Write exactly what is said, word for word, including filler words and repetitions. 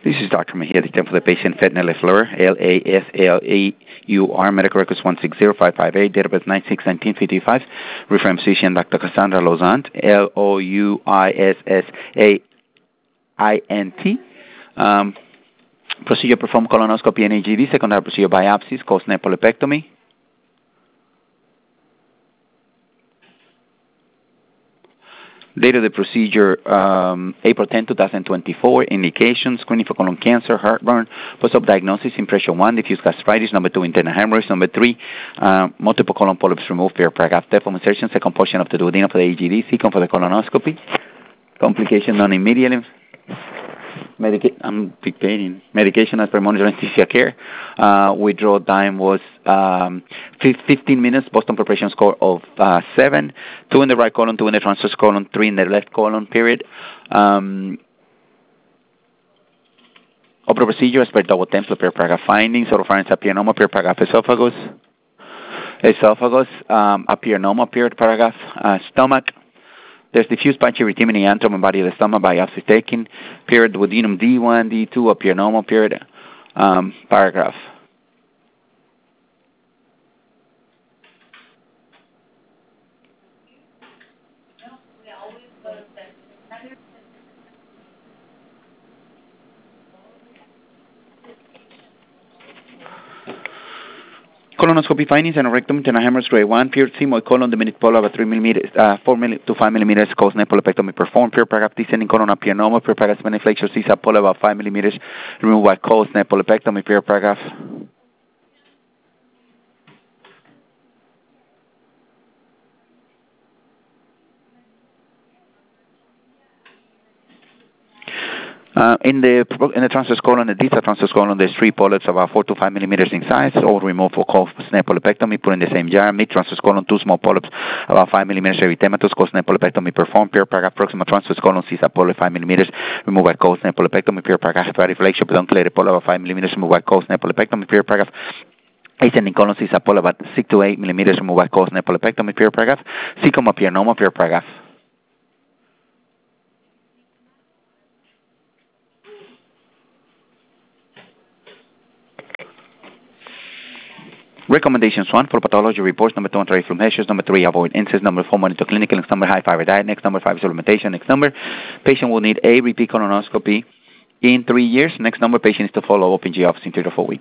This is Doctor Mejia, the for the patient, Fetna LaFleur, L A F L A U R, medical records one six zero five five eight, date of birth nine six nineteen fifty-five, referring physician, Doctor Cassandra Lauzant, L O U I S S A I N T. Um, procedure performed colonoscopy and A G D, secondary procedure biopsies, caused nepolepectomy. Date of the procedure, um, April tenth, twenty twenty-four. Indications, screening for colon cancer, heartburn, post-op diagnosis, impression one, diffuse gastritis, number two, internal hemorrhage, number three, uh, multiple colon polyps removed, fair paragraph, step insertion, second portion of the duodenum for the A G D, second for the colonoscopy. Complication non-immediate. Medica- I'm dictating. Medication as per monitor anesthesia care. Uh, withdrawal time was um, fifteen minutes. Boston preparation score of uh, seven. Two in the right colon, two in the transverse colon, three in the left colon. Period. Um, Opera procedure as per double template per paragraph findings. Oropharynx appianoma per paragraph esophagus. Esophagus um, appianoma per paragraph uh, stomach. There's diffuse patchy erythema in the antrum and body of the stomach, biopsy taken. Period. Duodenum D one, D two, appianoma. Period. Um, paragraph. Colonoscopy findings and rectum internal hemorrhage grade one, period. Sigmoid colon, diminished polyp of three millimeters, uh, four milli to five millimeters, caused nepolepectomy performed. Period. Paragraph descending colon appianoma. Period. Paragraph speniflexure C-sub polyp of five millimeters, removed by caused nepolepectomy. Period. Paragraph. Uh, in the in the transverse colon, the distal transverse colon, there's three polyps about four to five millimeters in size, all removed for caused nepolepectomy, put in the same jar. Mid transverse colon, two small polyps about five millimeters erythematous, caused nepolepectomy performed. Period. Paragraph proximal transverse colon, C-sub polyp five millimeters, removed by caused nepolepectomy. Period. Paragraph hepatic flexure, pedunculated polyp about five millimeters, removed by caused nepolepectomy. Period. Paragraph ascending colon, C-sub polyp about six to eight millimeters, removed by caused nepolepectomy. Period. Paragraph cecum appianoma. Period. Paragraph. Recommendations: one, for pathology reports. Number two, anti-reflux measures. Number three, avoid incest. Number four, monitor clinical. Next number, high fiber diet. Next number, five, supplementation. Next number, patient will need a repeat colonoscopy in three years. Next number, patient is to follow up in G office in three to four weeks.